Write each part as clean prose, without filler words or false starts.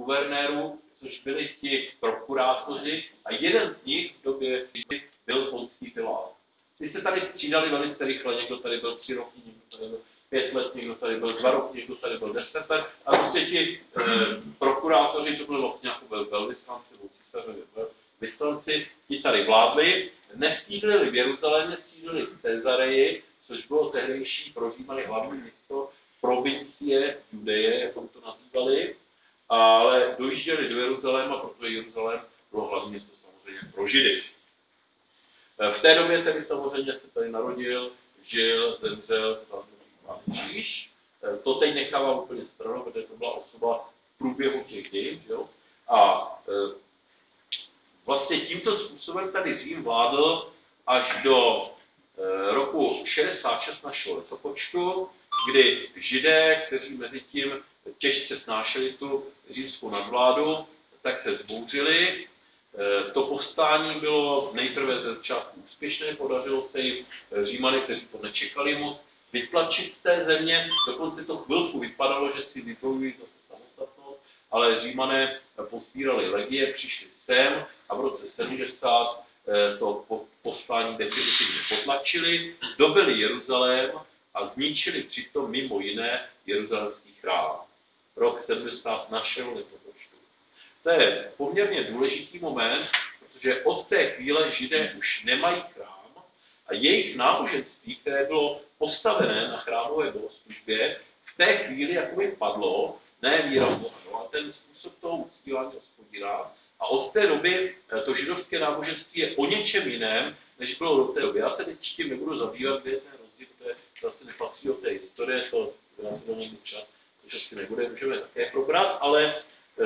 guvernérů, což byli ti prokurátoři, a jeden z nich v době byl Pontský Pilát. Ty se tady střídali velice rychle, někdo tady byl 3 roky, někdo tady byl 5 let, někdo tady byl 2 roky, někdo tady byl 10 let, a prostě ti prokurátoři, to byl vlastně jako velvyslanci, vyslanci, ti tady vládli, nesídlili v Jeruzalémě, sídlili v Cezareji, což bylo tehdejší pro Římany hlavní město provincie Judeje, jak to nazývali, ale dojížděli do Jeruzaléma, protože Jeruzalém bylo hlavní město samozřejmě pro Židy. V té době tedy samozřejmě se tady narodil, žil, zemřel svatý Kříž. To teď nechávám úplně stranou, protože to byla osoba v průběhu těch dějin. A vlastně tímto způsobem tady Řím vládl až do roku 66 našeho letopočtu, kdy Židé, kteří mezi tím těžce snášeli tu římskou nadvládu, tak se vzbouřili. To povstání bylo nejprve ze začátku úspěšné, podařilo se jim Římany, kteří to nečekali moc, vytlačit z té země, dokonce to chvilku vypadalo, že si vybojují zase samostatnost, ale Římané posbírali legie, přišli sem a v roce 70 to povstání definitivně potlačili, dobyli Jeruzalém a zničili přitom mimo jiné jeruzalémský chrám. Rok 70 našeho letopočtu. To je poměrně důležitý moment, protože od té chvíle Židé už nemají chrám a jejich náboženství, které bylo postavené na chrámové bohoslužbě, v té chvíli jakoby padlo, ne víra v Boha, a ten způsob toho uctívání Hospodina. A od té doby to židovské náboženství je o něčem jiném, než bylo do té doby. Já se teď tím nebudu zabývat, kde je ten rozdíl, protože to asi nepatří do té historie, to já to do někdy čas, to asi nebude, můžeme také probrat, ale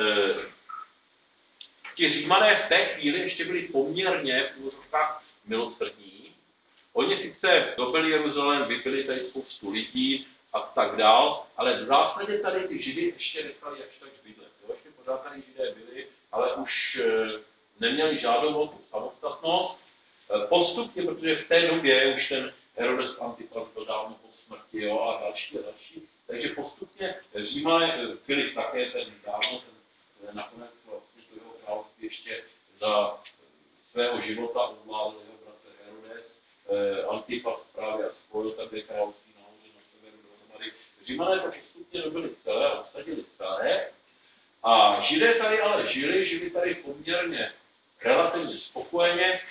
ti Římané v té chvíli ještě byli poměrně v úvozovkách milosrdní. Oni sice dobyli Jeruzalém, vybili tady spoustu lidí a tak dál, ale v zásadě tady ty Židy ještě nechali jakž tak bydlet. Ještě pořád tady Židé byli, ale už neměli žádnou velkou samostatnost. Postupně, protože v té době už ten Herodes Antipas byl dávno po smrti, jo, a další. Takže postupně Římané, Filip také ten dávno, ten nakonec vlastně do jeho království ještě za svého života ovládl jeho bratr Herodes, Antipas právě a spojil také království nahoře na severu dohromady. Římané to postupně dobili celé a obsadili celé. A Židé tady ale žili tady poměrně relativně spokojeně.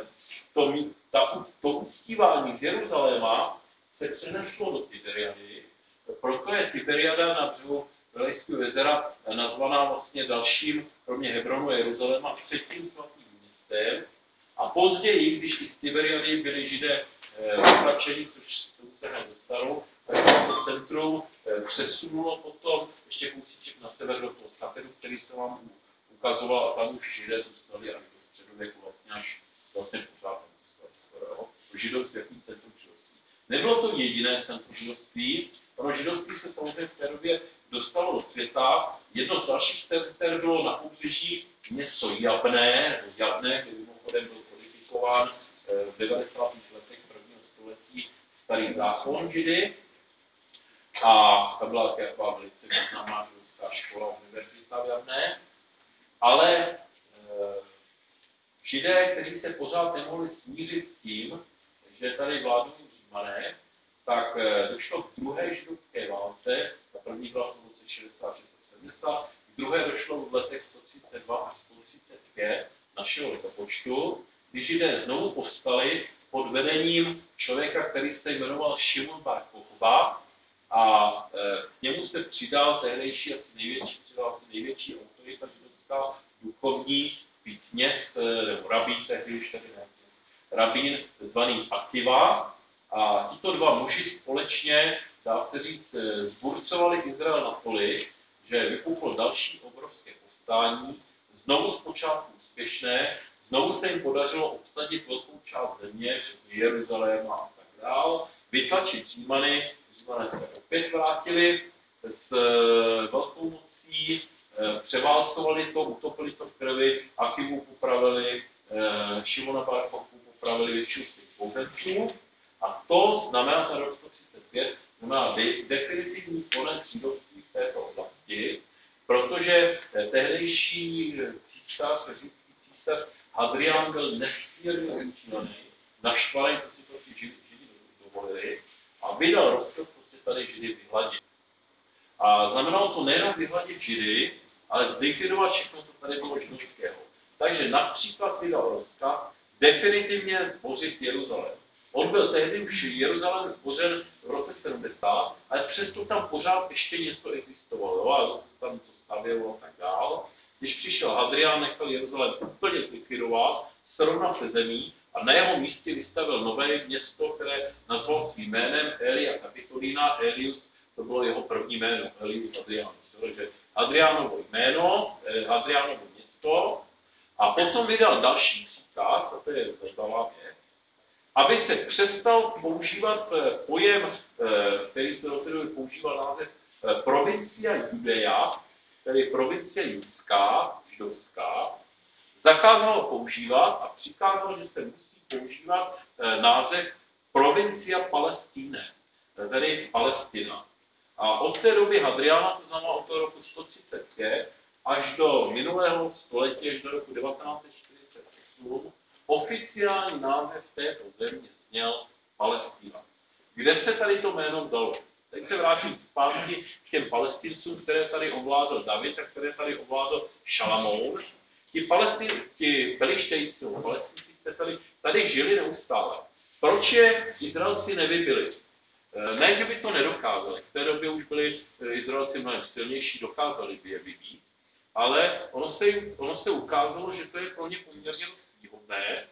To uctívání z Jeruzaléma se přeneslo do Tiberiady, proto je Tiberiada na břehu Galilejského jezera nazvaná vlastně dalším, kromě Hebronu a Jeruzaléma, třetím svatým městem. A později, když i z Tiberiady byli Židé vytlačeni, což se nedostalo, tak se to centrum přesunulo potom ještě kousíček na sever do toho Saperu, který se vám ukazoval, a tam už Židé zůstali až do středověku, vlastně pořád skoro. Židovství, jaký centrum židovství. Nebylo to jediné centrum židovství, ono židovství se samozřejmě v té době dostalo do světa. Jedno z dalších center bylo na pobřeží město Jabné, kde mimochodem byl kodifikován v 90. letech prvního století starý zákon Židy. A ta byla taková velice významná židovská škola, univerzita v Jabné. Ale Židé, kteří se pořád nemohli smířit s tím, že tady vládnou Římané, tak došlo k druhé židovské válce, ta první byla v roce 66-70, k druhé došlo v letech 132 až 135 našeho letopočtu, kdy Židé znovu povstali pod vedením člověka, který se jmenoval Šimon bar Kochba, a k němu se přidal tehdejší asi největší autorita židovská, duchovní kněz, nebo rabín, tehdy už tady ne, rabín zvaný Akiva. A tito dva muži společně, dá se říct, zburcovali Izrael natolik, že vypuklo další obrovské povstání, znovu zpočátku úspěšné, znovu se jim podařilo obsadit velkou část země, včetně Jeruzaléma a tak dál, vytlačit Římany se opět vrátili s velkou mocí, převálcovali to, utopili to v krvi, Akivu popravili, Šimona bar Kochbu popravili většinu z těch bouřenců. A to znamená, ten rok 135, znamená definitivní konec židovství v této oblasti, protože tehdejší císař, římský císař Hadrián byl nesmírně rozčilený, naštvaný, co si to ti Židy dovolili a vydal rozkaz prostě tady Židy vyhladit. A znamenalo to nejenom vyhladit Židy, ale zlikvidovat všechno, co tady bylo židovského. Takže například vydal rozkaz definitivně zbořit Jeruzalém. On byl tehdy už Jeruzalém zbořen v roce 70, ale přesto tam pořád ještě něco existovalo, a tam to stavělo a tak dál. Když přišel Hadrián, nechal Jeruzalém úplně zlikvidovat, srovnat se zemí a na jeho místě vystavil nové město, které nazval svým jménem Aelia Capitolina. Aelius, to bylo jeho první jméno, Aelius Hadrianus. Takže Hadrianovo jméno, Hadrianovo město a potom vydal další příkaz, a to je zajímavá věc, aby se přestal používat pojem, který se do té doby používal název provincia Judea, tedy provincie judská, židovská, zakázal používat a přikázal, že se musí používat název provincia Palestíne, tedy Palestina. A od té doby Hadriána, to znamená od toho roku 135, až do minulého století, až do roku 1948, oficiální název této země zněl Palestina. Kde se tady to jméno vzalo? Teď se vrátím zpátky k těm Palestincům, které tady ovládl David a které tady ovládl Šalamoun. Ti Pelištejci, Palestinci, kteří tady žili neustále. Proč je Izraelci nevybili? Ne, že by to nedokázali. V té době už byli Izraelci mnohem silnější, dokázali by je vybít, ale ono se ukázalo, že to je pro ně poměrně dost výhodné,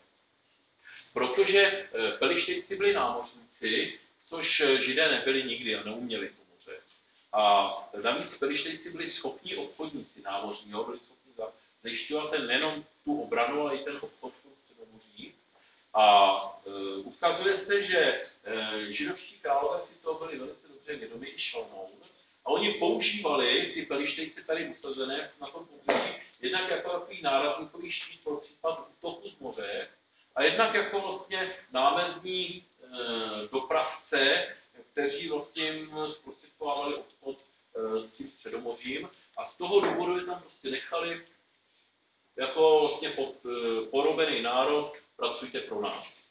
protože Pelištejci byli námořníci, což Židé nebyli nikdy a neuměli to moře. A navíc Pelištejci byli schopní obchodníci námořního, byli schopni zajišťovat nejenom tu obranu, ale i ten obchod v tom Středomoří. A ukazuje se, že židovští králové si to byli velice dobře vědomi, i Šalamoun. A oni používali ty Pelištejce tady usazené na tom pobřeží, jednak jako takový nárazníkový štít pro případ útoku z moře, a jednak jako vlastně námezdní dopravce, kteří vlastně zprostředkovávali obchod s tím Středomořím. A z toho důvodu je tam prostě nechali jako vlastně porobený národ, pracujte pro nás.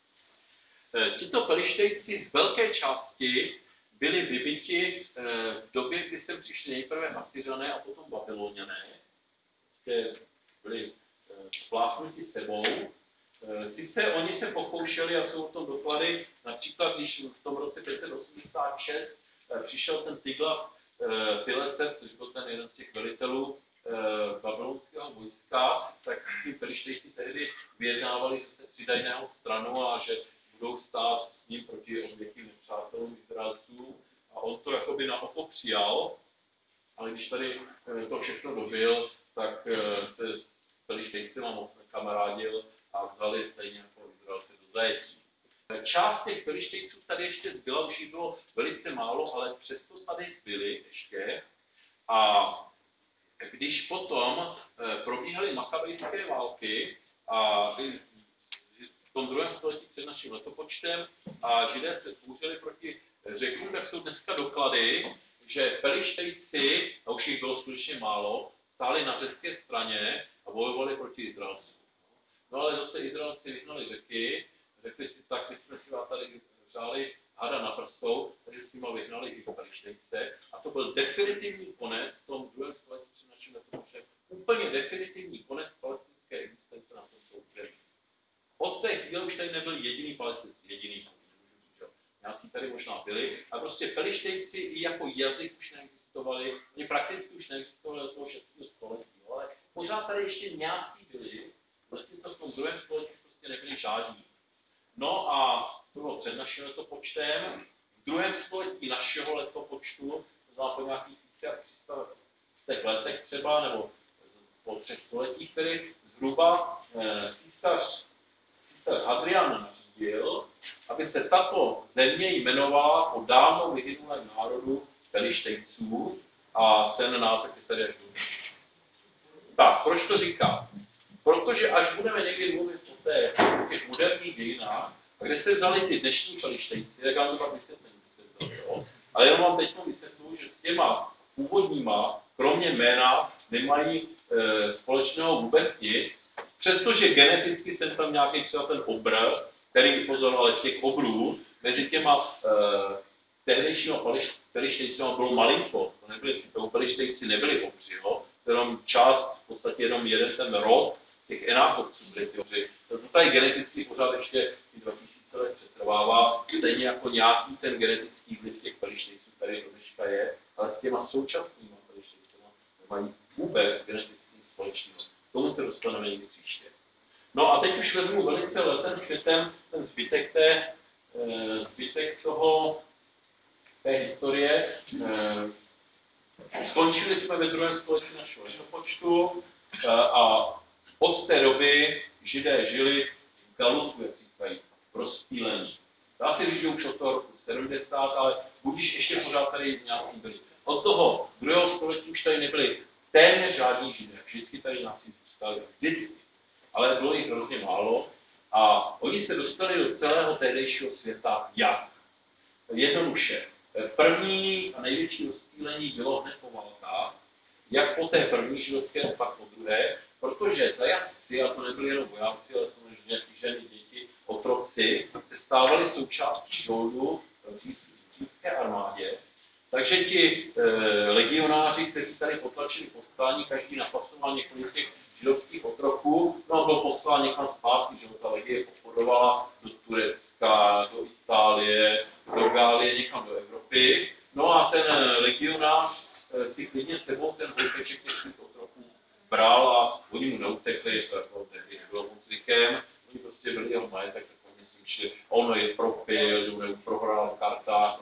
Tito Pelištejci z velké části byli vybiti v době, kdy sem přišli nejprve Asyřané a potom Babyloniané. Prostě byli spláchnuti sebou. Sice oni se pokoušeli, a jsou o tom doklady, například když v tom roce 586 přišel ten Tiglat-Pileser, což byl ten jeden z těch velitelů babylonského vojska, tak s tím Pelištejci tehdy vyjednávali, že se přidají na jeho stranu a že budou stát s ním proti obětím nepřátelům Izraelců. A on to jakoby na oko přijal, ale když tady to všechno dobil, tak se s Pelištejcema moc nekamarádil a vzali stejně jako Izraelce do zajetí. Část těch Pelištejců tady ještě zbyla, už jich bylo velice málo, ale přesto tady byli ještě. A když potom probíhaly makabejské války a v tom 2. století před naším letopočtem a Židé se vzbouřili proti Řekům, tak jsou dneska doklady, že Pelištejci, a už jich bylo skutečně málo, stáli na řecké straně a bojovali proti Izraelcům. No ale zase Izraelci vyhnali Řeky, řekli si tak, my jsme si vás tady řáli hada na prstou, takže s nimi vyhnali i Pelištejce. A to byl definitivní konec v tom 2. století před naším letopočtem. Úplně definitivní konec palestinské existence na tomto území. Od té chvíle už tady nebyl jediný Palestinci, jediný. Nějací tady možná byli. A prostě Pelištejci i jako jazyk už neexistovali, oni prakticky už neexistovali od toho 6. století. Ale pořád tady ještě nějací byli, zatímco v tom 2. století prostě nebyli žádní. No a to bylo před naším letopočtem. V 2. století našeho letopočtu, to znamená po nějakých 1300 letech třeba, nebo po 3 stoletích, který zhruba císař Hadrián nařídil, aby se tato země jmenovala po dávno vyhynulém národu Pelištejců a ten název je tady až do dneška. Tak, proč to říkám? Protože až budeme někdy mluvit o těch moderních dějinách, kde se vzali ty dnešní Pelištejci, tak vám to pak vysvětlím, kde se vzali, jo? Ale jenom vám teď vysvětluji, že s těma původníma, kromě jména, nemají společného vůbec nic, přestože geneticky jsem tam nějaký třeba ten obr, který pozoroval těch obrů, mezi těma tehdejšíma pelištejcima bylo malinko, to pelištejci nebyli obři, jo? Jenom část, v podstatě jenom jeden ten rod těch enákovců byli ty obři. To tady geneticky pořád ještě 2000 let přetrvává, stejně jako nějaký ten genetický vliv těch pelištejců tady do dneška je, ale s těma současnýma pelištejcima nemají vůbec genetický společného. K tomu se dostaneme někdy příště. No a teď už vezmu velice letem světem ten zbytek té historie. Skončili jsme ve druhém století našeho letopočtu a od té doby Židé žili v galutu, jak říkají, v rozptýlení. Dá se říct, že už od toho roku 70, ale budíš ještě pořád tady nějaký byli. Od toho druhého století už tady nebyli téměř žádní Židé. Vždycky tady náci zůstali. Vždycky. Ale bylo jich hrozně málo a oni se dostali do celého tehdejšího světa jak? Jednoduše. První a největší rozptýlení bylo hned po válkách, jak po té první židovské, tak po druhé, protože zajatci, a to nebyli jenom vojáci, ale samozřejmě ženy, děti, otroci, se stávali součástí žoldu v římské armádě. Takže ti legionáři, kteří tady potlačili povstání, každý napasoval několik těch židovských otroků, no a byl poslán někam zpátky, že ta legie pochodovala do Turecka, do Itálie, do Gálie, někam do Evropy. No a ten legionář si klidně sebou ten hojpeček těch otroků bral a oni mu neutekli, to jako tehdy nebylo moc zvykem, oni prostě byli jeho majetek, tak oni si mysleli, ono je propil, že prohrál v kartách,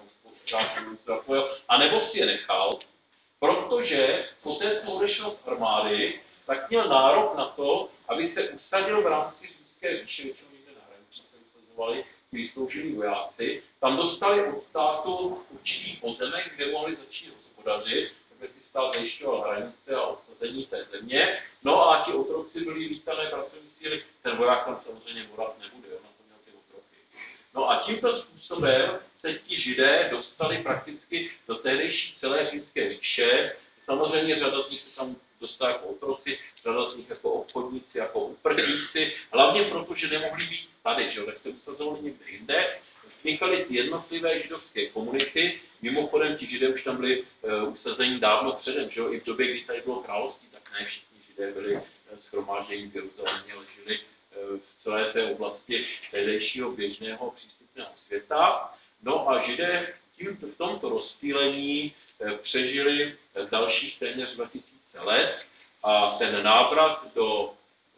a nebo si je nechal, protože poté, co odešel z armády, tak měl nárok na to, aby se usadil v rámci římské říše, většinou někde na hranici se usazovali, kteří sloužili vojáci, tam dostali od státu určitý pozemek, kde mohli začít hospodařit, aby si stát zajišťoval hranice a obsazení té země. No a ti otroci byli vítané pracovní síly, ten voják tam samozřejmě vorat nebude, na to měl ty otroky. No a tímto způsobem se ti Židé dostali prakticky do tehdejší celé římské říše. Samozřejmě řada z nich se tam dostala jako otroci, řada z nich jako obchodníci, jako uprchlíci, hlavně proto, že nemohli být tady, že? Tak se usazovali někde jinde. Vznikaly ty jednotlivé židovské komunity, mimochodem ti Židé už tam byli usazení dávno předem, že? I v době, kdy tady bylo království, tak ne všichni Židé byli shromáždění v Jeruzalémě, ale žili v celé té oblasti tehdejšího běžného přístupného světa. No a Židé v tomto rozptýlení přežili dalších téměř 2000 let a ten návrat do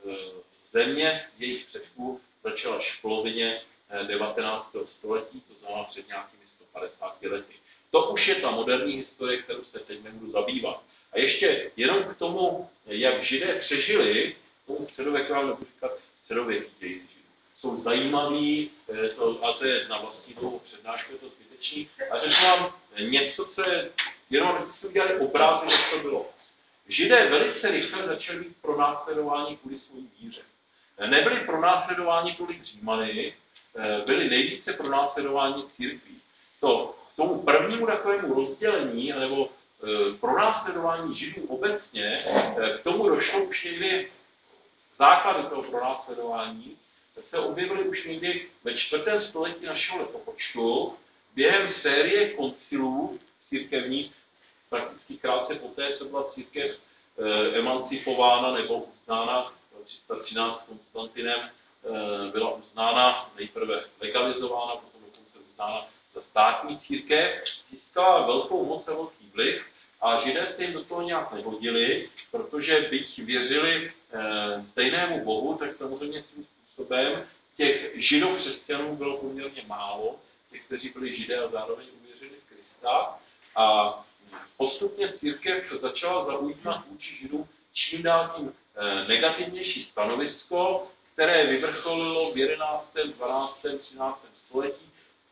země jejich předků začal až v polovině 19. století, to znamená před nějakými 150 lety. To už je ta moderní historie, kterou se teď nebudu zabývat. A ještě jenom k tomu, jak Židé přežili, tomu středověkovém nebo říkat středověký dějin Židů. Jsou zajímavý, a to je na vlastní dlouhou přednášku, je to zbytečný. A řeknu vám něco, co je, jenom abyste si udělali obrázek, jak to bylo. Židé velice rychle začali být pronásledováni kvůli svojí víře. Nebyli pronásledováni kvůli Římany, byli nejvíce pronásledováni církví. To k tomu prvnímu takovému rozdělení nebo pronásledování Židů obecně, k tomu došlo už někdy základy toho pronásledování, se objevily už někdy ve 4. století našeho letopočtu během série koncilů církevních, prakticky krátce poté, co byla církev emancipována nebo uznána 313 Konstantinem, byla uznána, nejprve legalizována, potom dokonce uznána za státní církev, získala velkou moc a velký vliv a Židé se jim do toho nějak nehodili, protože byť věřili stejnému Bohu, tak samozřejmě svým způsobem těch židokřesťanů bylo poměrně málo, těch, kteří byli Židé a zároveň uvěřili v Krista. A postupně církev začala zaujímat vůči Židům čím dál tím negativnější stanovisko, které vyvrcholilo v 11., 12., 13. století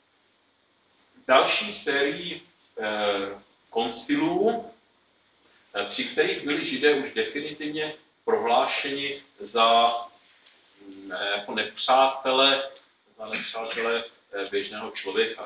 další sérii koncilů, při kterých byli Židé už definitivně prohlášeni za jako nepřátele běžného člověka,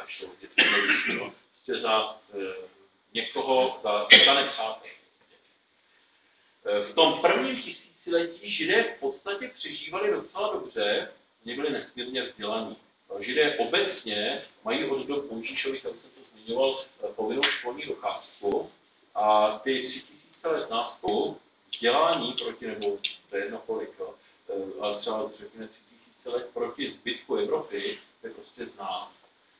prostě za někoho, za nepřátele. V tom prvním tisíciletí Židé v podstatě přežívali docela dobře, oni byli nesmírně vzdělaní. Židé obecně mají od dob Mojžíšových, jak jsem to zmiňoval, povinnou školní docházku a ty 3000 let nástupu vzdělání proti, nebo to je jedno kolik, ale třeba řekněme 3000 let proti zbytku Evropy, to je prostě znát.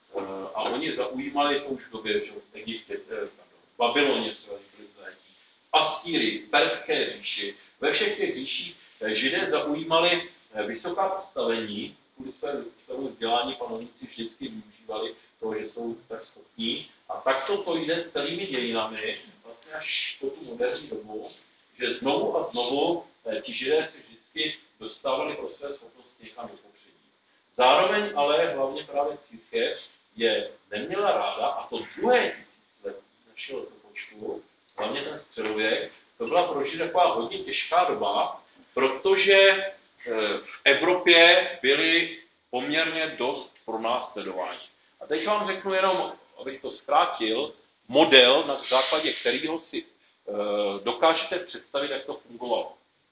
A oni zaujímali to už v době, že v Egyptě, v Babyloně třeba byli zajetí, Asýrii, Perské říši. Ve všech těch říších Židé zaujímali vysoká postavení, kvůli svému vzdělání panovníci vždycky využívali toho, že jsou tak schopní. A takto to jde celými dějinami, vlastně až po tu moderní dobu, že znovu a znovu ti Židé se vždycky dostávali pro své schopnosti někam do popředí. Zároveň ale hlavně právě církev je neměla ráda, a to druhé tisíciletí našeho letopočtu, hlavně ten středověk, to byla pro Židy taková hodně těžká doba, protože v Evropě byly poměrně dost pronásledování. A teď vám řeknu jenom, abych to zkrátil, model, na základě kterého si dokážete představit, jak to fungovalo.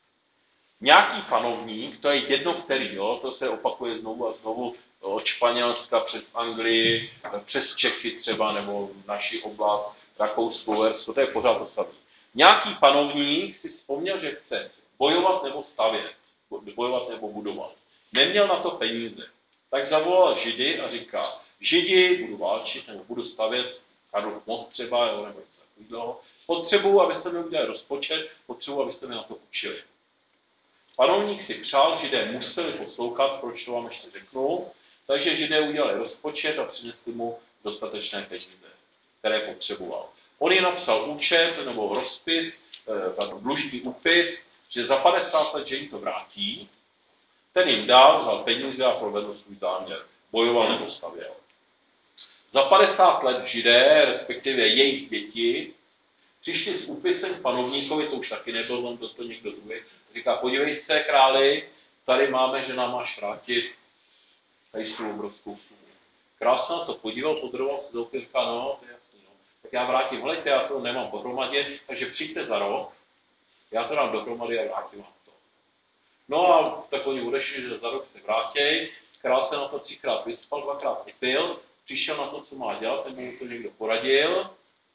Nějaký panovník, to je jedno který, jo, to se opakuje znovu a znovu od Španělska přes Anglii, přes Čechy třeba, nebo naši oblast, Rakousko, Uhersko, to je pořád to samé. Nějaký panovník si vzpomněl, že chce bojovat nebo stavět, bojovat nebo budovat. Neměl na to peníze. Tak zavolal Židy a říká, Židi, budu válčit nebo budu stavět Karlův most třeba, jo, nebo něco takového. Potřebuji, abyste mi udělali rozpočet, potřebuji, abyste mi na to učili. Panovník si přál, Židé museli poslouchat, proč to vám ještě řeknu, takže Židé udělali rozpočet a přinesli mu dostatečné peníze, které potřeboval. On ji napsal účet nebo rozpis, dlužný úpis, že za 50 let, že jim to vrátí, ten jim dal, vzal peníze a provedl svůj záměr. Bojoval nebo stavěl. Za 50 let Židé, respektive jejich děti, přišli s úpisem panovníkovi, to už taky nebyl, on to někdo druhý, říká, podívej se, králi, tady máme, že nám máš vrátit tady tu obrovskou sumu. Král se na to podíval, podroval se do říká, no, to je jasný, no. Tak já vrátím, helejte, já to nemám pohromadě, takže přijďte za rok, já to dám dohromady a vrátím vám to. No a tak oni odešli, že za rok se vrátí, král se na to 3krát vyspal, 2krát vypil, přišel na to, co má dělat, ten mu to někdo poradil,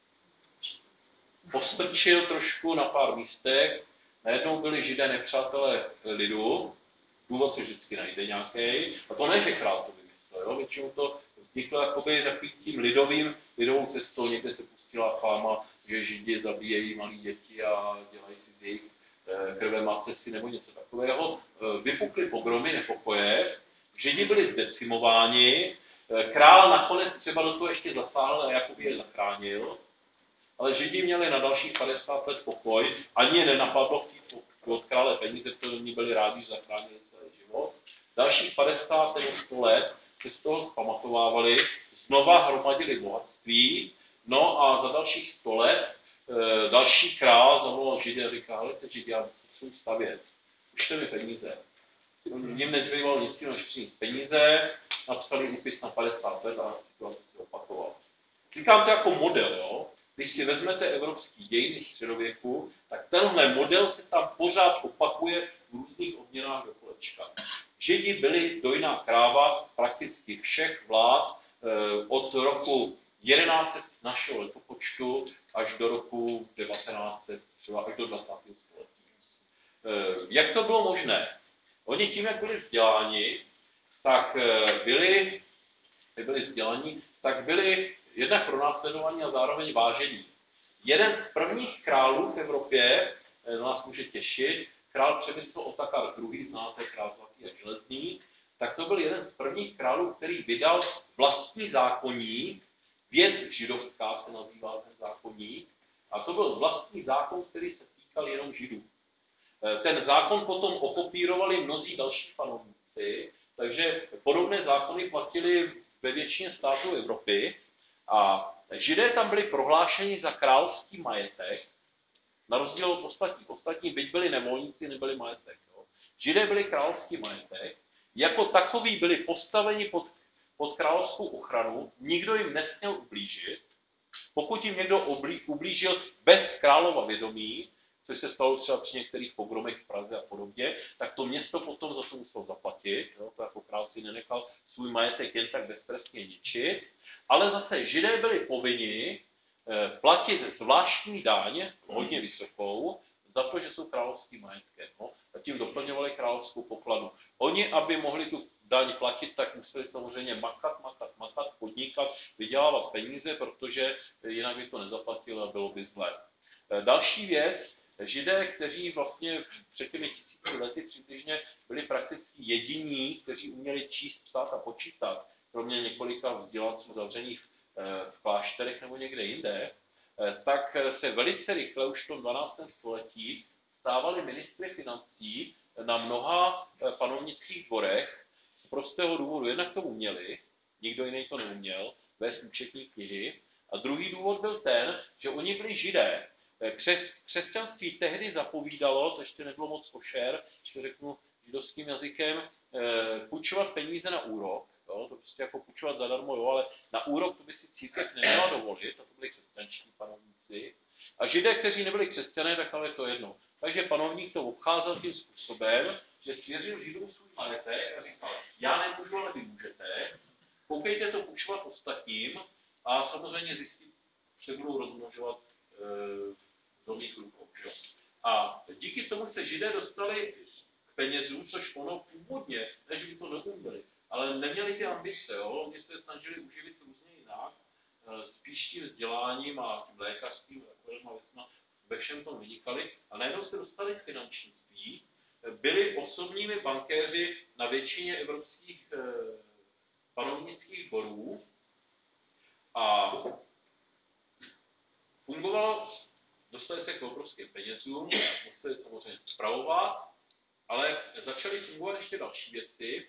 postrčil trošku na pár místech, najednou byli Židé nepřátelé lidu, důvod se vždycky najde nějaký, a to ne, že král to vymyslel, jo? Většinou to vzniklo jakoby takovým tím lidovou cestou, někde se pustila fáma, že Židi zabíjejí malí děti a dělají si z jejich krve macesy nebo něco takového. Vypukly pogromy, nepokoje, Židi byli zdecimováni, král nakonec třeba do toho ještě zasáhl a jakoby je zachránil, ale Židi měli na dalších 50 let pokoj, ani je nenapadlo chtít od krále peníze, protože oni byli rádi, že zachránili celý život. Dalších 50 nebo 100 let se z toho zpamatovávali, znova hromadili bohatství, no a za dalších 100 let další král zavolal Židy a říká, hele, Židi, já musím stavět, ušte mi peníze. Jim nezbývalo nic než přinést peníze, napsali úpis na 50 let a situace se opakovala. Říkám to jako model, jo. Když si vezmete evropský dějiny středověku, tak tenhle model se tam pořád opakuje v různých odměnách do kolečka. Židi byli dojná kráva prakticky všech vlád od roku 1100 našeho letopočtu až do roku 1900, třeba až do 20. století. Jak to bylo možné? Oni tím, jak byli vzděláni, tak byli jednak pronásledovaní a zároveň vážení. Jeden z prvních králů v Evropě, nás může těšit, král Přemysl Otakar II., znáte, král Zlatý a železný, tak to byl jeden z prvních králů, který vydal vlastní zákoník, věc židovská se nazývá ten zákoník, a to byl vlastní zákon, který se týkal jenom Židů. Ten zákon potom okopírovali mnozí další panovníci, takže podobné zákony platily ve většině států Evropy a Židé tam byli prohlášeni za královský majetek, na rozdíl od ostatní, byť byli nevolníci, nebyli majetek. Jo. Židé byli královský majetek, jako takoví byli postaveni pod královskou ochranu, nikdo jim nesměl ublížit, pokud jim někdo ublížil bez králova vědomí, což se stalo třeba při některých pogromech v Praze a podobně, tak to město potom za to muselo zaplatit, jo, to jako král si nenechal svůj majetek jen tak beztrestně ničit, ale zase Židé byli povinni platit zvláštní daň, hodně vysokou, za to, že jsou královským majetkem. No, a tím doplňovali královskou pokladu. Oni, aby mohli tu daň platit, tak museli samozřejmě makat, podnikat, vydělávat peníze, protože jinak by to nezaplatili a bylo by zlé. Další věc, Židé, kteří vlastně před těmi 1000 lety přibližně byli prakticky jediní, kteří uměli číst, psát a počítat, kromě několika vzdělanců zavřených v klášterech nebo někde jinde, tak se velice rychle už v tom 12. století stávali ministry financí na mnoha panovnických dvorech z prostého důvodu. Jednak to uměli, nikdo jiný to neuměl, vést účetní knihy. A druhý důvod byl ten, že oni byli Židé. Křesťanství tehdy zapovídalo, to ještě nebylo moc košer, když to řeknu židovským jazykem, půjčovat peníze na úrok. Jo, to prostě jako půjčovat zadarmo, jo, ale na úrok to by si církev neměla dovolit, a to byli křesťanští panovníci. A Židé, kteří nebyli křesťané, tak ale to jedno. Takže panovník to obcházel tím způsobem, že svěřil Židům svůj majetek a říkal, já nemůžu, ale vy můžete, koukejte to půjčovat ostatním a samozřejmě zjistit, se budou rozmnožovat do mých rukou. Jo. A díky tomu se Židé dostali k penězům, což ono původně, než by to neuměli, ale neměli ty ambice, jo? Oni se snažili uživit různě jinak, spíš tím vzděláním a tím lékařským takovýma věcma ve všem tom vynikali a najednou se dostali k finančnictví, byli osobními bankéři na většině evropských panovnických dvorů a fungovalo, dostali se k obrovským penězům, museli samozřejmě spravovat, ale začaly fungovat ještě další věci.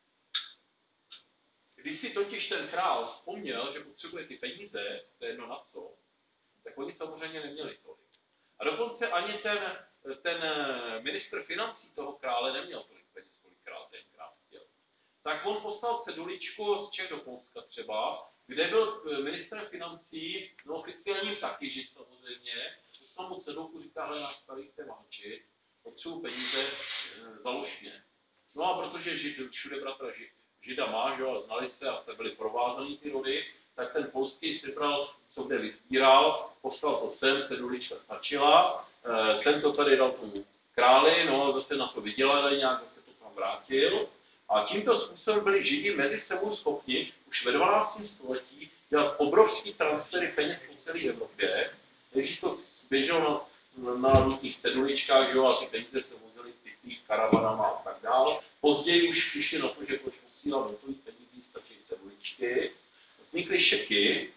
Když si totiž ten král vzpomněl, že potřebuje ty peníze, to je jedno na co, tak oni samozřejmě neměli tolik. A dokonce ani ten ministr financí toho krále neměl tolik peněz, kolik král tenkrát chtěl. Tak on poslal ceduličku z Čech do Polska třeba, kde byl ministrem financí, no oficiálním taky žid samozřejmě, poslal mu cedulku, říká, hele, náš starý chce válčit, potřebuji peníze, založ mě. No a protože žid, všude bratra Žida má, že, a znali se a byli provázaný ty rody, tak ten polský si bral, co kde vysbíral, poslal to sem, cedulička stačila, ten to tady dal tomu králi, no zase na to vydělali, nějak zase to tam vrátil. A tímto způsobem byli Židi mezi sebou schopni už ve 12. století dělat obrovský transfery peněz po celé Evropě. Když to běželo na různých ceduličkách, že, a ty peníze se vozily v pytlích, karavanama a tak dále. Později už přišli na to, že proč posílat hotový penízí, stačí ceduličky. Vznikly šeky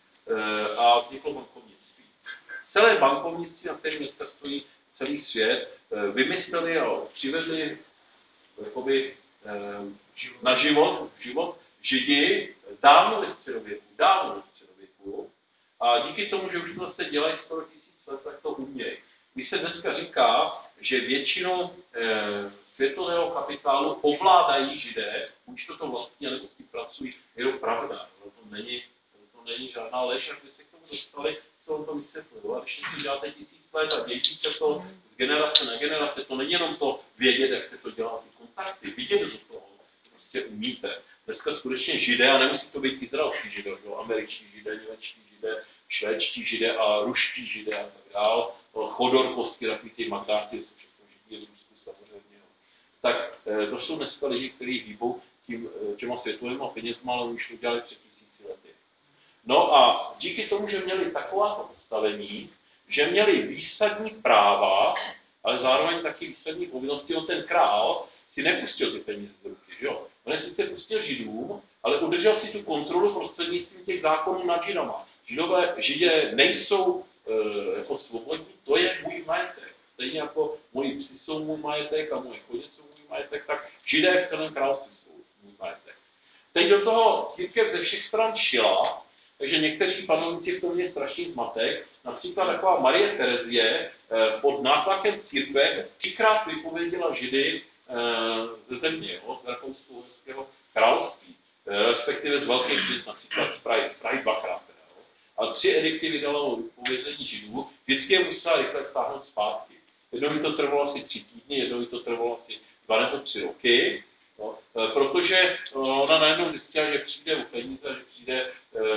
a vzniklo bankovnictví. Celé bankovnictví, na kterém dneska stojí celý svět, vymysleli a přivedli jakoby, na život Židi dávno ve středověku. A díky tomu, že už to zase dělají skoro 1000 let, tak to umějí. Když se dneska říká, že většinu světového kapitálu ovládají Židé, už to vlastně nebo s tím pracují, je to pravda. To není žádná lež, jak by se k tomu dostali, co on to vysvětlil. A když si děláte 1000 let a dělí se to z generace na generace, to není jenom to vědět, jak se to dělá, ty kontakty, vidět do toho, prostě umíte. Dneska skutečně Židé, a nemusí to být izraelský Židé, američtí Židé, němečtí Židé, švédští Židé a ruští Židé a tak dále. Chodorkovský, takový ty Magdáti, jsou všechno Židí v Rusku samozřejmě. Tak to jsou dneska lidi, kteří hýbou těma světovými penězma, ale už to dělali před 1000 lety. No a díky tomu, že měli takováto postavení, že měli výsadní práva, ale zároveň taky výsadní povinnosti, on ten král si nepustil ty peníze z ruky, že jo? On je sice pustil Židům, ale udržel si tu kontrolu prostřednictvím těch zákonů nad Židama. Židé nejsou jako svobodní, to je můj majetek. Stejně jako moji psi jsou můj majetek a moje koně jsou můj majetek, tak Židé v celém království jsou můj majetek. Teď do toho církev ze všech stran šila, takže někteří panovníci v tom měli strašný zmatek. Například taková Marie Terezie pod nátlakem církve 3krát vypověděla Židy ze země, z Rakousko-Uherského království, respektive z velkých měst, například z Prahy 2krát. A 3 edikty vydala o vypovězení Židů, vždycky je musela rychle stáhnout zpátky. Jednou mi to trvalo asi 3 týdny, jednou mi to trvalo asi 2 nebo 3 roky, no, protože ona najednou zjistila, že přijde o peníze, že přijde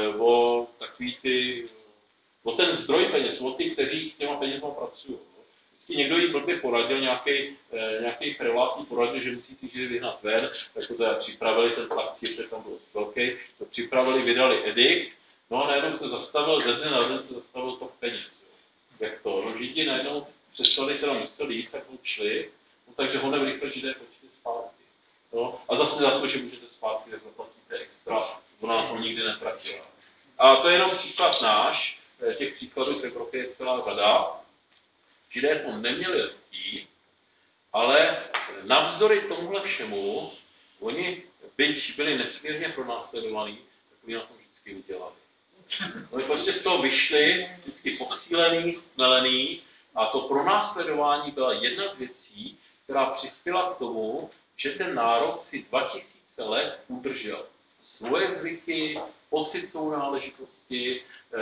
o ten zdroj peněz, o ty, kteří s těma penězma pracují. Vždycky někdo jí blbě poradil, nějaký prelátní poradil, že musí ty Židy vyhnat ven, tak to připravili, ten tlak církve tam byl velký, to připravili, vydali edikt, no a najednou se zastavil, ze dne na den se zastavil tok peněz. Jak to? No, Židi najednou přestali, teda museli jít, tak odšli, no, takže honem rychle Židé počili zpátky. No, a zase za to, že můžete zpátky, tak zaplatíte extra, ona to nikdy netratila. A to je jenom příklad náš, těch příkladů v Evropě je celá řada. Židé to neměli lehký, ale navzdory tomuhle všemu, oni byli nesmírně pronásledovaní, tak oni na tom vždycky vydělali. Oni prostě z toho vyšli, vždycky posílený, stmelený, a to pronásledování byla jedna z věcí, která přispěla k tomu, že ten národ si 2000 let udržel svoje zvyky, pocit sounáležitosti,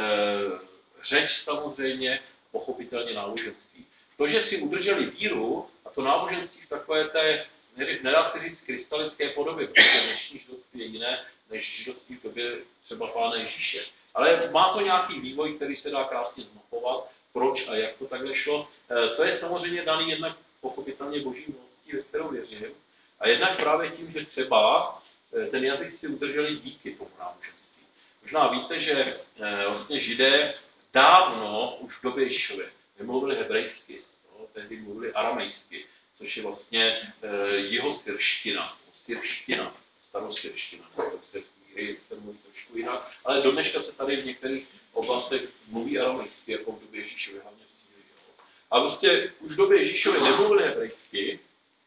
řeč samozřejmě, pochopitelně náboženství. To, že si udrželi víru a to náboženství v takové té, nedá se říct, krystalické podobě, protože dnešní židovství je jiné než židovství v době třeba Pána Ježíše. Ale má to nějaký vývoj, který se dá krásně zmapovat, proč a jak to takhle šlo. To je samozřejmě daný jednak pochopitelně boží milostí, ve kterou věřím, a jednak právě tím, že třeba ten jazyk si udrželi díky tomu náboženství. Možná víte, že vlastně Židé dávno, už v době Ježíšově, nemluvili hebrejsky, no, tehdy mluvili aramejsky, což je vlastně jihosyrština, starosyrština, se mluví trošku jinak, ale do dneška se tady v některých oblastech mluví aramejsky, jako v době Ježíšově, hlavně v Sýrii. A prostě už v době Ježíšově nemluvili hebrejsky.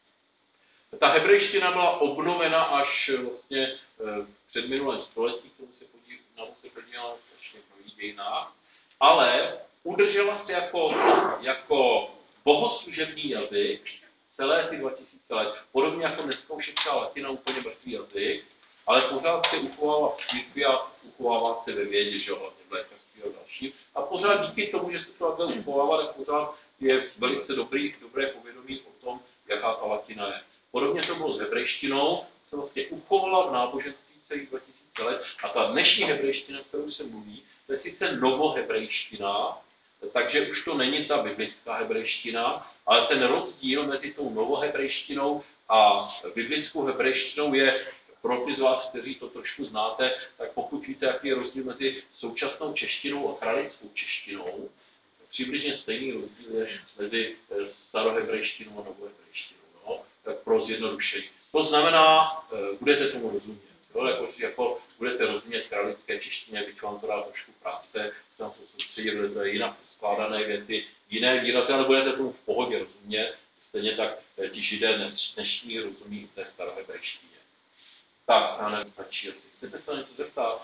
Ta hebrejština byla obnovena až vlastně v předminulém století, k tomu se podíváme v nových dějinách, ale udržela se jako bohoslužební jazyk celé ty 2000 let. Podobně jako dneska už je třeba latina úplně mrtvý jazyk, ale pořád se uchovává v církvi a uchovává se ve vědě, že hlavně v lékařství a další. A pořád díky tomu, že se to takhle uchovává, tak pořád je velice dobré povědomí o tom, jaká ta latina je. Podobně to bylo s hebrejštinou, se vlastně uchovala v náboženství celých 2000 let a ta dnešní hebrejština, kterou se mluví, to je sice novohebrejština, takže už to není ta biblická hebrejština, ale ten rozdíl mezi tou novohebrejštinou a biblickou hebrejštinou je pro ty z vás, kteří to trošku znáte, tak pokud víte, jaký je rozdíl mezi současnou češtinou a kralickou češtinou, přibližně stejný rozdíl je mezi starohebrejštinou a novohebrejštinou. No? Tak pro zjednodušení. To znamená, budete tomu rozumět. Jako budete rozumět kralické češtině, byť vám to dá trošku práce, se na to soustředit, budete jinak skládané věty, jiné výrazy, ale budete tomu v pohodě rozumět. Stejně tak ti Židé dnešní rozumí v té starohebrejštině. Tak, já nevím, stačí asi. Chcete se něco zeptat?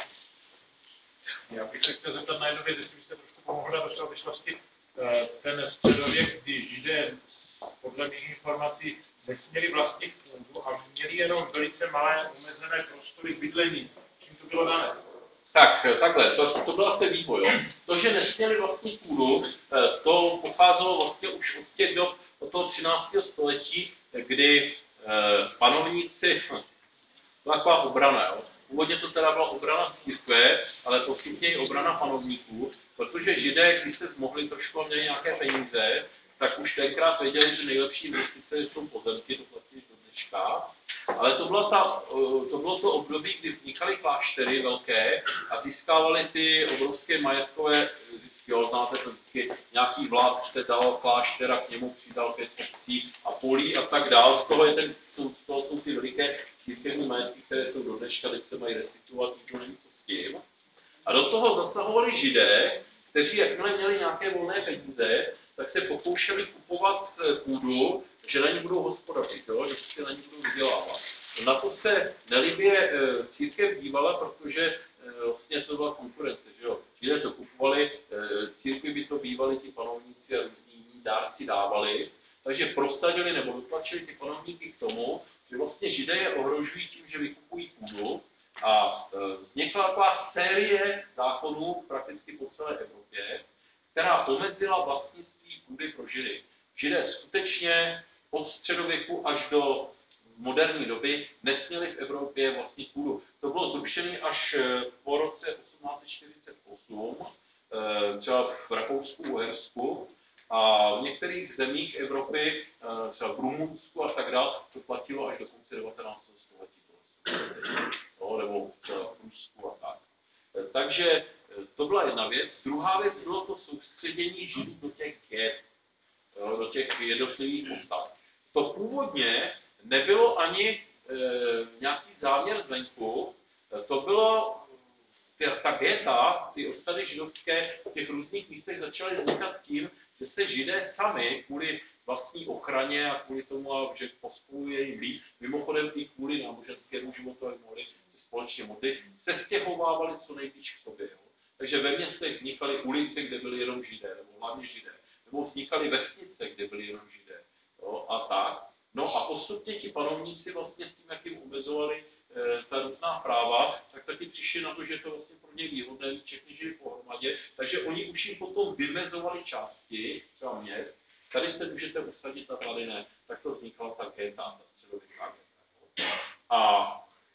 Já bych se chtěl zeptat na jednu věc, jestli byste trošku pomohli do souvislosti. Ten středověk, kdy Židé podle mých informací nesměli vlastnit půdu a měli jenom velice malé omezené prostory k bydlení. Čím to bylo dané? Tak, takhle, to byl asi vývoj. Jo. To, že nesměli vlastnit půdu, to pocházelo vlastně už od těch dob, od toho 13. století, kdy panovníci, to byla taková obrana, jo. Původně to teda byla obrana církve, ale postupně i obrana panovníků, protože Židé, když se zmohli trošku a měli nějaké peníze, tak už tenkrát věděli, že nejlepší investice jsou pozemky, to platí do dneška. Ale to bylo to období, kdy vznikaly kláštery velké a získávali ty obrovské majetkové zisky. Znáte to vždycky, nějaký vládce dal klášter a k němu přidal 5 obcí a polí a tak dál. Z toho jsou ty veliké církevní majetky, které jsou do dneška, teď se mají restituovat, nikdo neví co s tím. A do toho zasahovali Židé, kteří jakmile měli nějaké volné peníze, tak se pokoušeli kupovat půdu, že na ní budou hospodařit, jo? Že si na ní budou vydělávat. Na to se nelibě církev dívala, protože vlastně to byla konkurence, že jo? Židé to kupovali, církvi by to bývali ti panovníci a různí jiní dárci dávali, takže prosadili nebo dotlačili ty panovníky k tomu, že vlastně Židé je ohrožují tím, že vykupují půdu a vznikla taková série zákonů prakticky po celé Evropě, která omezila vlastnictví půdy pro Židy. Židé skutečně od středověku až do moderní doby nesměli v Evropě vlastnit půdu. To bylo zrušené až po roce 1848, třeba v Rakousku, Uhersku, a v některých zemích Evropy, třeba v Rumunsku a tak dále, to platilo až do konce 19. století. Nebo třeba v Rusku a tak. Takže to byla jedna věc. Druhá věc bylo to soustředění Židů do těch get, do těch jednotlivých postav. To původně nebylo ani nějaký záměr zvenku, to bylo, ta geta, ty osady židovské v těch různých místech začaly vznikat tím, že se Židé sami kvůli vlastní ochraně a kvůli tomu, že pospolu je jim líp, mimochodem i kvůli náboženskému životu, aby mohli společně modlit, se stěhovávali co nejblíž k sobě. Jo. Takže ve městech vznikaly ulice, kde byly jenom Židé, nebo hlavně Židé. Nebo vznikaly vesnice, kde byly jenom Židé. Jo, a tak. No a postupně ti panovníci vlastně s tím, jak jim omezovali ta různá práva, tak taky přišli na to, že to vlastně pro ně výhodné mít všechny Židy pohromadě. Takže oni už jim potom vymezovali části, třeba měst, tady se můžete usadit a tady ne. Tak to vznikla ta geta, ta středověká geta. A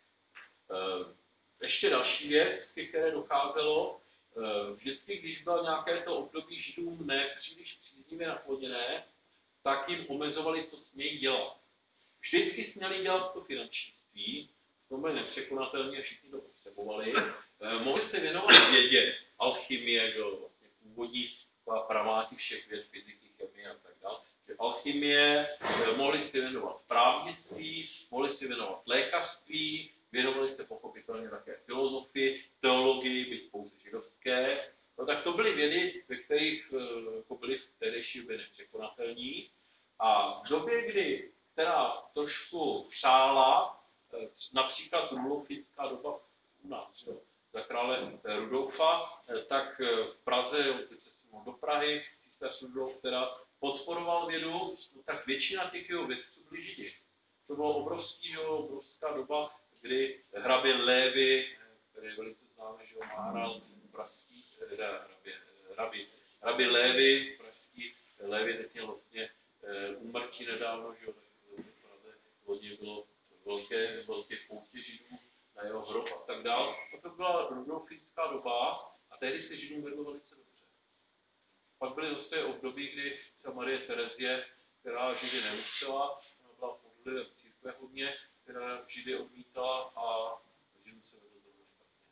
ještě další věc, ke které docházelo, vždycky, když bylo nějaké to období Židům nepříliš příznivě nakloněné, tak jim omezovali, co smějí dělat. Vždycky směli dělat to finančnictví, to byly nepřekonatelné a všichni to potřebovali. Mohli se věnovat vědě, alchymie, vlastně původní pramáti všech věd, fyziky, chemie a tak dále. Alchymie, mohli si věnovat právnictví, mohli si věnovat lékařství, věnovali se pochopitelně také filozofii, teologii, byť pouze židovské. No tak to byly vědy, ve kterých byly v tehdejší době nepřekonatelní. A v době, která trošku přála, například rudolfická doba u nás, za krále Rudolfa, tak v Praze, teď se do Prahy, císař Rudolf, která podporoval vědu, no tak většina těch jeho vědců byli Židi. To bylo obrovská doba, kdy hrabě Lévy, který je velice známý, že Maharal pražský, hrabě Lévy, pražský, Lévy teď měl vlastně úmrtí nedávno, že v Praze hodně bylo velké spoustě Židů na jeho hrob a tak dále. To byla rudolfická doba a tehdy se Židům vedlo velice dobře. Pak byly zase období, kdy třeba Marie Terezie, která Židy nemusela, ona byla podle církve hodně, která Židy odmítala a Židům se vedlo velmi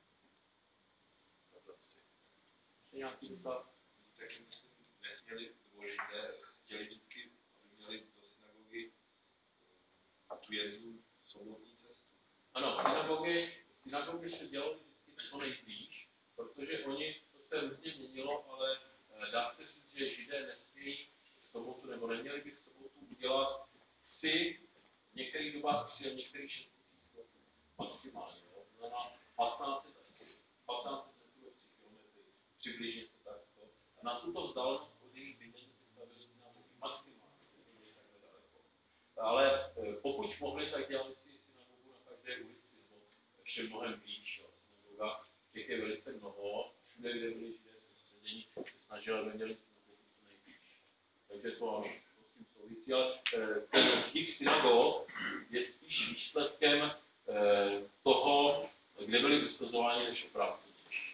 špatně. Nějaký dotaz? Tak nesměli, chtěli vždycky, aby měli do synagogy tu jednu sobotní cestu. Ano, synagogy se dělaly vždycky co nejblíž, protože to se různě měnilo, ale dá se říct, že Židé nesmějí v sobotu, nebo neměli by v sobotu udělat v některých dobách 3 a některých 6 000 maximálně. To znamená 15 cm přibližně se tak. A na tuto vzdálenost od jejich bydlení se stavili synagogy maximálně, takhle daleko. Ale pokud mohli, tak dělali si synagogu na každé ulici, nebo ještě mnohem blíž. Synagoga těch je velice mnoho, všude, kde byli Židé soustředění, se snažili, aby měli synagogu co nejblíž. Takže to ano, to s tím souvisí, ale ten vznik synagog je spíš výsledkem toho, kde byli vyskazováni než oprávnění.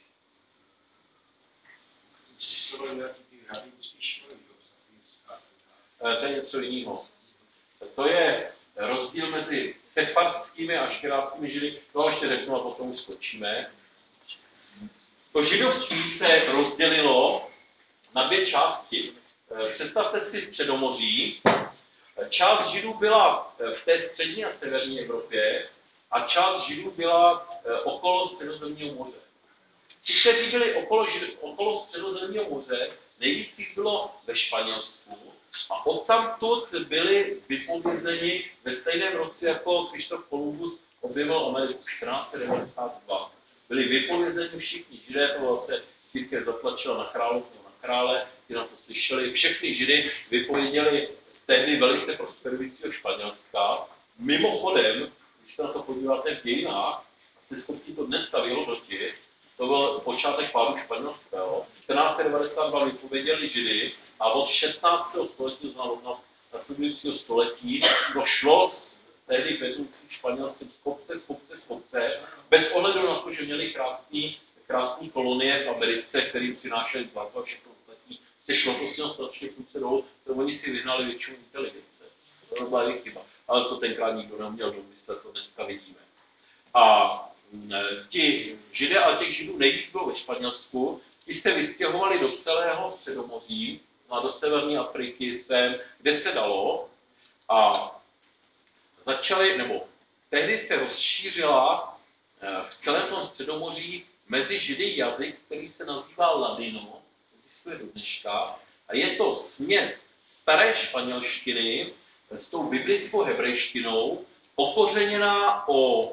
Existovaly nějaký ty rabínský školy, To je něco jiného. To je rozdíl mezi sefardskými a škeráckými Židy. To ještě řeknu a potom skočíme. To židovství se rozdělilo na 2 části. Představte si Středomoří. Část Židů byla v té střední a severní Evropě a část Židů byla okolo Středozemního moře. Ti, kteří byli okolo Středozemního moře, nejvíc jich bylo ve Španělsku a odtamtud byli vypovězeni ve stejném roce, jako Krištof Kolumbus objevil Ameriku 1492. Byli vypovězeni všichni Židé, to se církev zatlačila na krále, ti na to slyšeli. Všechny Židy vypověděli tehdy velice prosperujícího Španělska. Mimochodem, když se na to podíváte v dějinách, jste schopni to dneska vyhodnotit, to byl počátek pádu Španělska. 1492 vypověděli Židy a od 16. století, znamená od následujícího století, to šlo tehdy vedoucí Španělsky z kopce, bez ohledu na to, že měli krásný kolonie v Americe, které přinášely zlato a všechno ostatní, se šlo to s tím strašně průce dolů, to oni si vyhnali většinu inteligence. To byla jejich chyba. Ale to tenkrát nikdo neměl domyslet, to dneska vidíme. A ti Židé, ale těch Židů nejvíc bylo ve Španělsku, ti se vystěhovali do celého Středomoří, do severní Afriky, sem, kde se dalo, a začali, nebo tehdy se rozšířila v celém tom Středomoří mezi Židy jazyk, který se nazývá ladino, existuje do dneška, a je to směs staré španělštiny s tou biblickou hebrejštinou, okořeněná o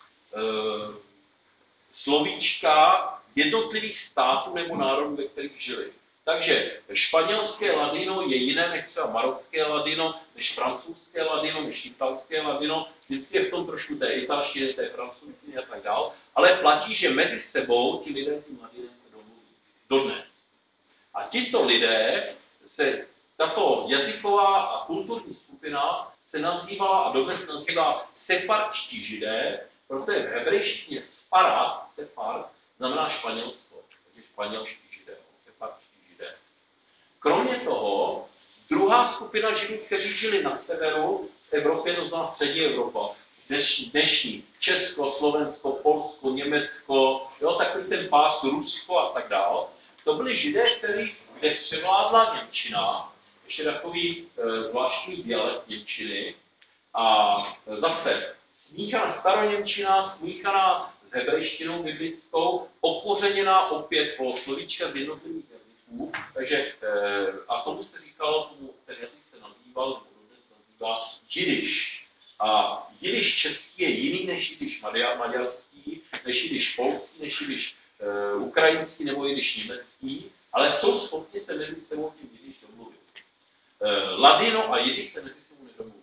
slovíčka jednotlivých států nebo národů, ve kterých žili. Takže španělské ladino je jiné než třeba marocké ladino, než francouzské ladino, než italské ladino. Vždycky je v tom trošku té italštiny, té francouzštiny a tak dál. Ale platí, že mezi sebou ti lidé tím ladinem se domluví. Dodnes. A tito lidé tato jazyková a kulturní skupina se nazývala a dodnes nazývá sefarčtí Židé, protože v hebrejštině sefard znamená Španělsko, takže španělští Židé, sefarčtí Židé. Kromě toho, druhá skupina Židů, kteří žili na severu v Evropě, to znamená střední Evropa, dnešní Česko, Slovensko, Polsko, Německo, jo, takový ten pás Rusko a tak dál, to byli Židé, kde převládla němčina, ještě takový zvláštní dialekt němčiny, a zase smíchaná staroněmčina, smíchaná s hebrejštinou biblickou, okořeněná opět o slovíčka z jednotlivých jazyků, takže a tomu se říkalo, ten jazyk se nazýval, nebo dnes nazývá jidiš. A jidiš český je jiný než jidiš maďarský, než jidiš polský, než jidiš ukrajinský nebo jidiš německý, ale jsou schopni se mezi sebou tím jidiš domluvit. Ladino a jidiš se mezi sebou nedomluví.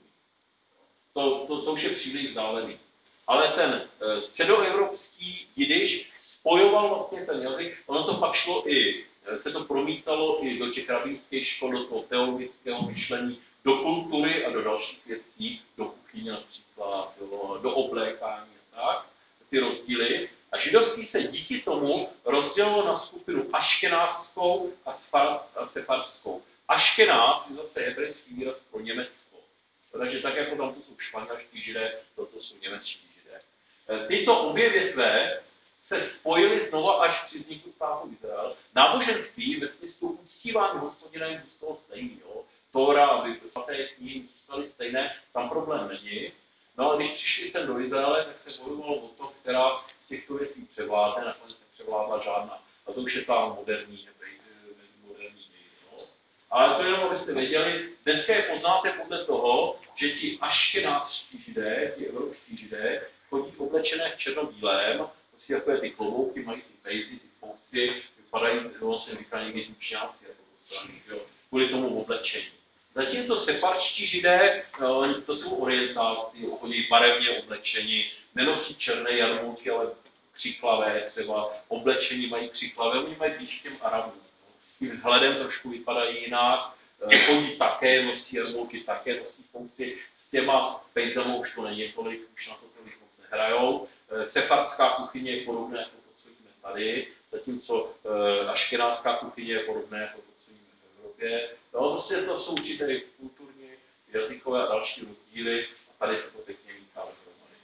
To už je příliš vzdálený. Ale ten středoevropský jidiš spojoval vlastně ten jazyk, ono to pak šlo se to promítalo i do těch rabínských škol, do toho teologického myšlení, do kultury a do dalších věcí, do kuchyně například, do oblékání a tak, ty rozdíly. A židovství se díky tomu rozdělilo na skupinu aškenářskou a sefardskou. Aškenář je zase hebrejský výraz pro Německo. Takže tak jako tam to jsou španělští Židé, toto jsou němečtí Židé. Tyto obě větve se spojily znova až při vzniku státu Izrael. Náboženství ve smyslu uctívání Hospodinem zůstalo stejný. Tóra a svaté knihy zůstaly stejné, tam problém není. No a když přišli sem do Izraele, tak se bojovalo o to, která z těchto věcí převládne, nakonec nepřevládla žádná. A to už je ta moderní děj. No. Ale to jenom, abyste věděli, dneska je poznáte podle toho, že ti aškenářští Židé, ti evropští Židé, chodí oblečené v černobílém, prostě takové ty klobouky, mají ty pejzy, ty fousy, vypadají, se říká někdy tučňáci, kvůli tomu oblečení. Zatímco sefarčtí Židé, to jsou orientálci, chodí barevně oblečení, nenosí černé jarmulky, ale křiklavé třeba, oblečení mají křiklavé, oni mají blíž těm Arabům. Tím vzhledem trošku vypadají jinak, chodí také, nosí jarmulky také, nosí fousy, s těma pejzama už to není tolik, už na to tolik moc nehrajou. Sefardská kuchyně je podobné jako to, co jíme tady, zatímco aškenářská kuchyně je podobné jako to, co jíme v Evropě. No, prostě to jsou určité kulturní, jazykové a další rozdíly a tady se to pěkně mítá dohromady.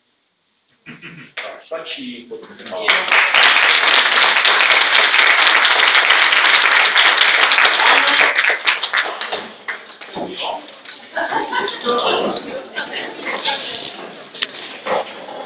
Tak, stačí, potom se má. Jo?